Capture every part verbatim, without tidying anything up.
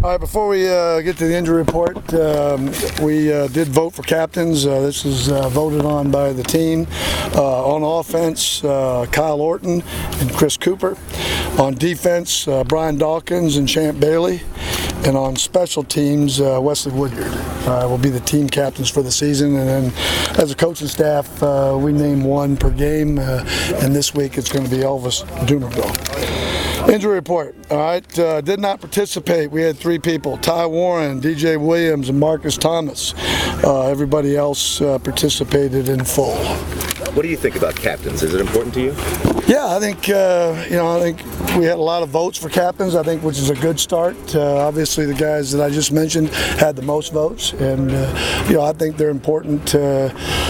All right, before we uh, get to the injury report, um, we uh, did vote for captains. Uh, this is uh, voted on by the team. Uh, on offense, uh, Kyle Orton and Chris Cooper. On defense, uh, Brian Dawkins and Champ Bailey. And on special teams, uh, Wesley Woodyard uh, will be the team captains for the season. And then as a coaching staff, uh, we name one per game. Uh, and this week it's going to be Elvis Dumervil. Injury report. All right, uh, did not participate. We had three people: Ty Warren, D J Williams, and Marcus Thomas. Uh, everybody else uh, participated in full. What do you think about captains? Is it important to you? Yeah, I think uh, you know. I think we had a lot of votes for captains. I think, which is a good start. Uh, obviously, the guys that I just mentioned had the most votes, and uh, you know, I think they're important, uh,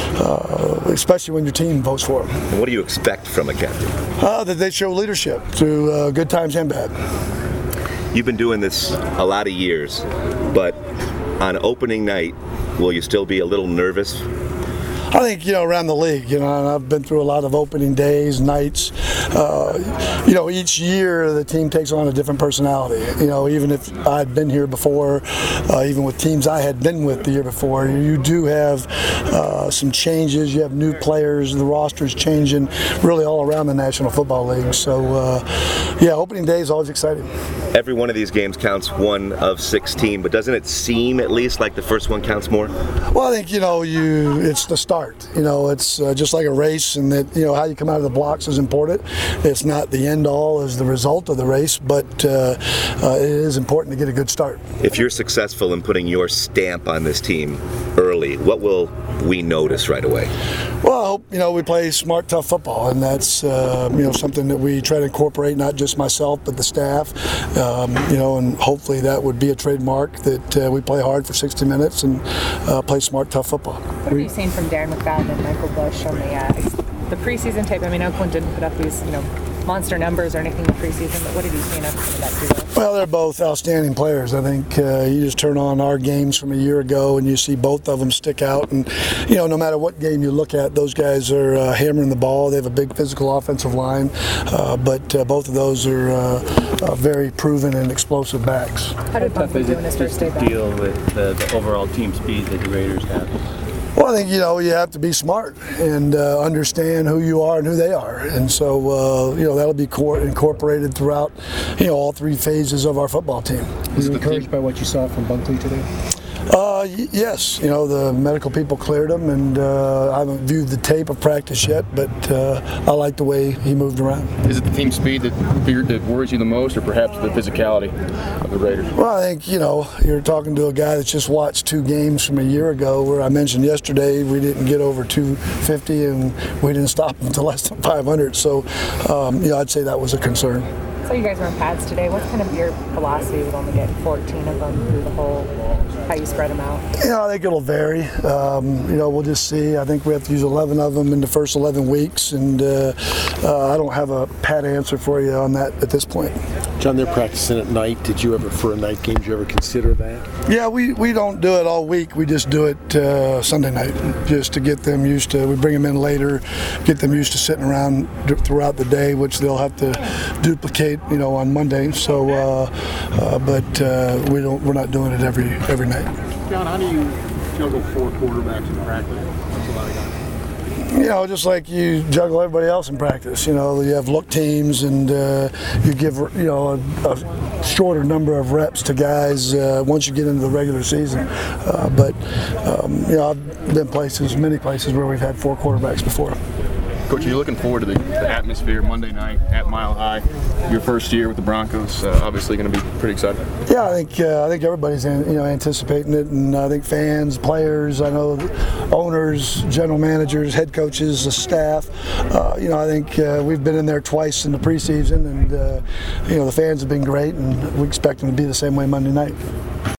uh, especially when your team votes for them. And what do you expect from a captain? Uh, that they show leadership through uh, good times and bad. You've been doing this a lot of years, but on opening night, will you still be a little nervous? I think, you know, around the league, you know, and I've been through a lot of opening days, nights. Uh, you know, each year the team takes on a different personality. You know, even if I'd been here before, uh, even with teams I had been with the year before, you do have uh, some changes. You have new players. The roster's changing really all around the National Football League. So, uh, yeah, opening day is always exciting. Every one of these games counts one of sixteen, but doesn't it seem at least like the first one counts more? Well, I think, you know, you it's the start. You know, it's uh, just like a race, and that, you know, how you come out of the blocks is important. It's not the end all as the result of the race, but uh, uh, it is important to get a good start. If you're successful in putting your stamp on this team early, what will we notice right away? Well, I hope, you know, we play smart, tough football, and that's uh, you know, something that we try to incorporate, not just myself but the staff. Um, you know, and hopefully that would be a trademark, that uh, we play hard for sixty minutes and uh, play smart, tough football. What have you seen from Darren McFadden and Michael Bush on the uh, the preseason tape? I mean, Oakland didn't put up these, you know, monster numbers or anything in the preseason, but what have you seen of some of that too? Well, they're both outstanding players. I think uh, you just turn on our games from a year ago and you see both of them stick out. And, you know, no matter what game you look at, those guys are uh, hammering the ball. They have a big physical offensive line, uh, but uh, both of those are uh, uh, very proven and explosive backs. How did Buckley do in his first day back? Deal with the, the overall team speed that the Raiders have? Well, I think, you know, you have to be smart and uh, understand who you are and who they are. And so, uh, you know, that'll be cor- incorporated throughout, you know, all three phases of our football team. Are you encouraged by what you saw from Bunkley today? Uh, y- yes, you know, the medical people cleared him, and uh, I haven't viewed the tape of practice yet, but uh, I like the way he moved around. Is it the team speed that, that worries you the most, or perhaps the physicality of the Raiders? Well, I think, you know, you're talking to a guy that's just watched two games from a year ago, where I mentioned yesterday we didn't get over two fifty and we didn't stop them to less than five hundred. So, um, you know, I'd say that was a concern. So you guys were in pads today. What's kind of your philosophy with only getting fourteen of them through the whole, how you spread them out? You know, I think it'll vary. Um, you know, we'll just see. I think we have to use eleven of them in the first eleven weeks, and uh, uh, I don't have a pat answer for you on that at this point. John, they're practicing at night. Did you ever, for a night game, did you ever consider that? Yeah, we, we don't do it all week. We just do it uh, Sunday night, just to get them used to. We bring them in later, get them used to sitting around throughout the day, which they'll have to duplicate, you know, on Monday. So, uh, uh, but uh, we don't. We're not doing it every every night. John, how do you juggle four quarterbacks in practice? That's a lot of guys. You know, just like you juggle everybody else in practice. You know, you have look teams, and uh, you give, you know, a, a shorter number of reps to guys uh, once you get into the regular season. Uh, but um, you know, I've been places, many places where we've had four quarterbacks before. Coach, are you looking forward to the, the atmosphere Monday night at Mile High? Your first year with the Broncos, uh, obviously going to be pretty exciting. Yeah, I think uh, I think everybody's in, you know, anticipating it, and I think fans, players, I know owners, general managers, head coaches, the staff. Uh, you know, I think uh, we've been in there twice in the preseason, and uh, you know, the fans have been great, and we expect them to be the same way Monday night.